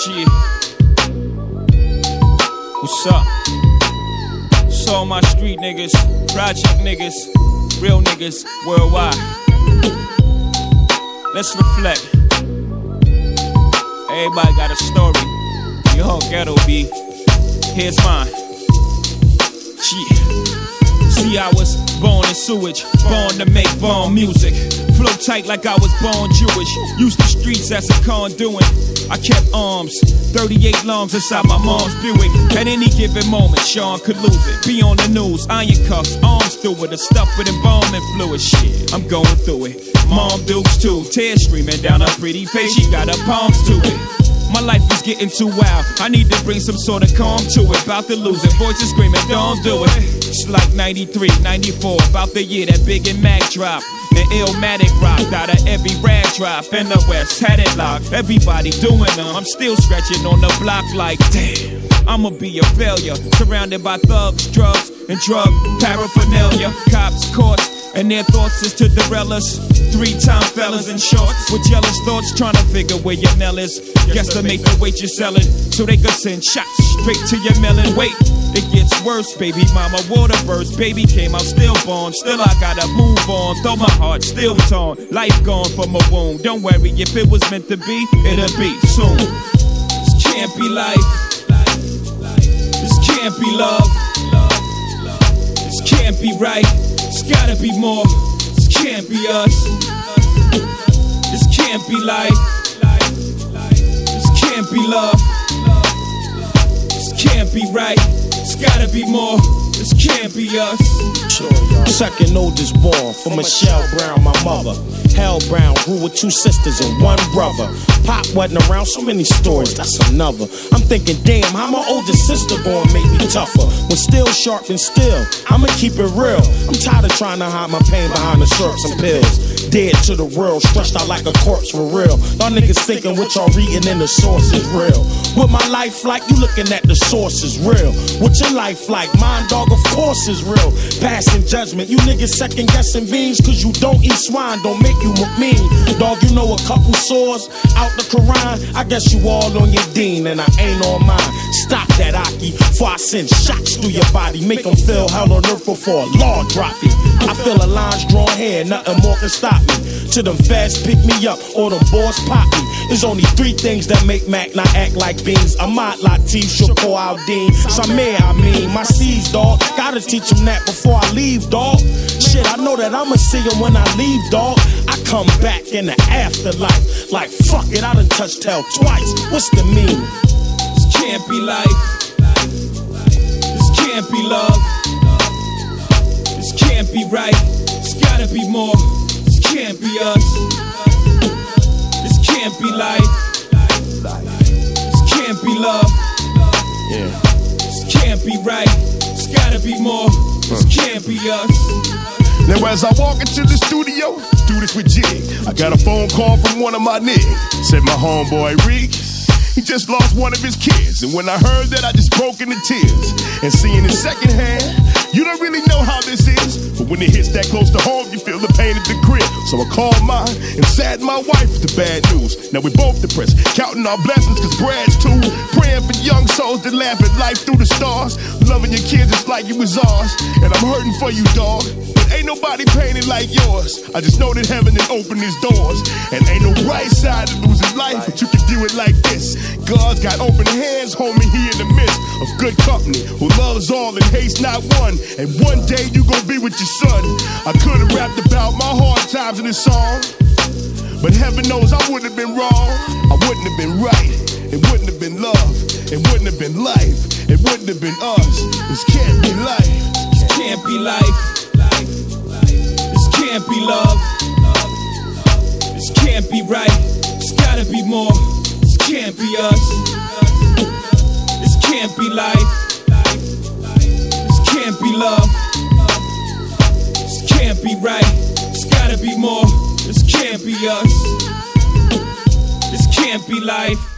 Shit. What's up? It's all my street niggas, project niggas, real niggas worldwide. Let's reflect. Everybody got a story. Your whole ghetto be. Here's mine. Shit. See, I was born in sewage, born to make bomb music. Flow tight like I was born Jewish. Used the streets as a conduit. I kept arms, 38 lungs inside my mom's Buick. At any given moment, Sean could lose it. Be on the news, iron cuffs, arms through it, a stuff with embalming fluid. Shit, I'm going through it. Mom dukes too, tears streaming down her pretty face. She got her palms to it. My life is getting too wild. I need to bring some sort of calm to it. About to lose it, voices screaming, don't do it. It's like 93, 94, about the year that Big and Mac dropped. The Illmatic rocked out of every rag drop in the West, had it locked. Everybody doing them. I'm still scratching on the block like, damn, I'ma be a failure. Surrounded by thugs, drugs, and drug paraphernalia. Cops, courts, and their thoughts is to derail us. 3-time fellas in shorts with jealous thoughts, trying to figure where your Nell is. Guesstimate the weight you're selling, so they could send shots straight to your melon. Wait, it gets worse, baby mama, water burst. Baby came out stillborn, still I gotta move on. Though my heart still torn, life gone from a wound. Don't worry, if it was meant to be, it'll be soon. This can't be life. This can't be love. This can't be right. It's gotta be more. This can't be us. This can't be life. This can't be love. This can't be right. It's gotta be more. This can't be us. Second oldest born from Michelle Brown, my mother. Hell Brown grew with 2 sisters and 1 brother. Pop wasn't around, so many stories, that's another. I'm thinking, damn, how my oldest sister gonna make me tougher? When still sharp and still, I'ma keep it real. I'm tired of trying to hide my pain behind the syrups and pills. Dead to the world, stretched out like a corpse for real. Y'all niggas thinking what y'all reading in the source is real. What my life like, you looking at the source is real. What your life like, mine dog of course is real. Passing judgment, you niggas second guessing beans. Cause you don't eat swine, don't make you mean. Dog, you know a couple swords out the Quran. I guess you all on your deen and I ain't on mine. Stop that Aki, before I send shots through your body. Make them feel hell on earth before a law drop it. I feel a line's drawn here, nothing more can stop me. Till them feds pick me up or them boys pop me. There's only 3 things that make Mac not act like beans. Ahmad Latif, Shakur Al-Din, Samir, I mean, my C's, dog. Gotta teach them that before I leave, dog. Shit, I know that I'ma see them when I leave, dog. I come back in the afterlife. Like, fuck it, I done touched hell twice. What's the meaning? This can't be life. This can't be love. This can't be right. It's gotta be more. This can't be us. This can't be life. This can't be love. This can't be right. It's gotta be more. This can't be us. Now as I walk into the studio, do this with Jig. I got a phone call from one of my niggas. Said my homeboy Reek, he just lost one of his kids. And when I heard that, I just broke into tears. And seeing it secondhand, you don't really know how this is. But when it hits that close to home, you feel the pain at the crib. So I called mine and saddened my wife with the bad news. Now we both depressed, counting our blessings cause Brad's too. Praying for young souls that laugh at life through the stars. Loving your kids just like it was ours. And I'm hurting for you, dog. Ain't nobody painted like yours. I just know that heaven has opened his doors. And ain't no right side to losing life, but you can do it like this. God's got open hands, homie, he in the midst of good company, who loves all and hates not one. And one day you gon' be with your son. I could've rapped about my hard times in this song, but heaven knows I wouldn't have been wrong. I wouldn't have been right. It wouldn't have been love. It wouldn't have been life. It wouldn't have been us. This can't be life. This can't be life. This can't be love. This can't be right. It's gotta be more. This can't be us. This can't be life. This can't be love. This can't be right. It's gotta be more. This can't be us. This can't be life.